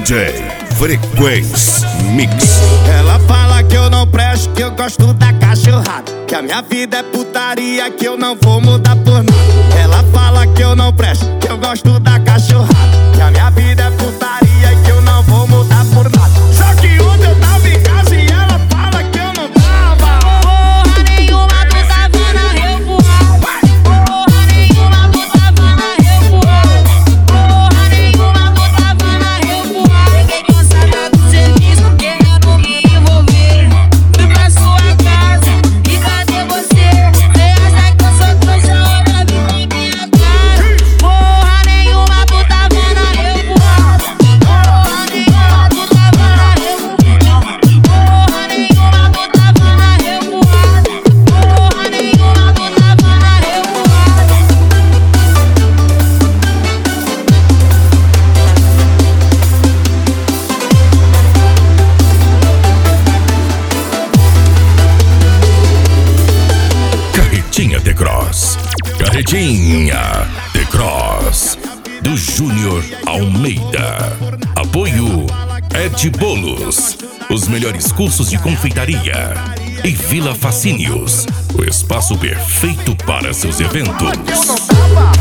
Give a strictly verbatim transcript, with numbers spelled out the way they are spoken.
D J Frequência Mix. Ela fala que eu não presto, que eu gosto da cachorrada, que a minha vida é putaria, que eu não vou mudar por nada. Ela fala que eu não presto, que eu gosto da cachorrada, que a minha vida é putaria, que eu não vou mudar por nada. Só que ontem eu tava em casa e ela fala que eu não tava. Porra nenhuma, tu tava na revoada. Porra nenhuma, tu tava na revoada. Porra nenhuma, tu tava na revoada. Fiquei cansada do serviço, querendo me envolver. Fui pra sua casa e cadê você? Cê acha que eu sou trouxa, outra vez tem minha cara. Porra nenhuma, tu tava na revoada. Porra nenhuma, tu tava na revoada. Porra nenhuma, tu tava na revoada. Porra nenhuma, tu tava na revoada. Carretinha The Cross. Carretinha The Cross. Do Júnior Almeida. Apoio Ed Bolos. Os melhores cursos de confeitaria. E Vila Facínios. O espaço perfeito para seus eventos. Eu não tava.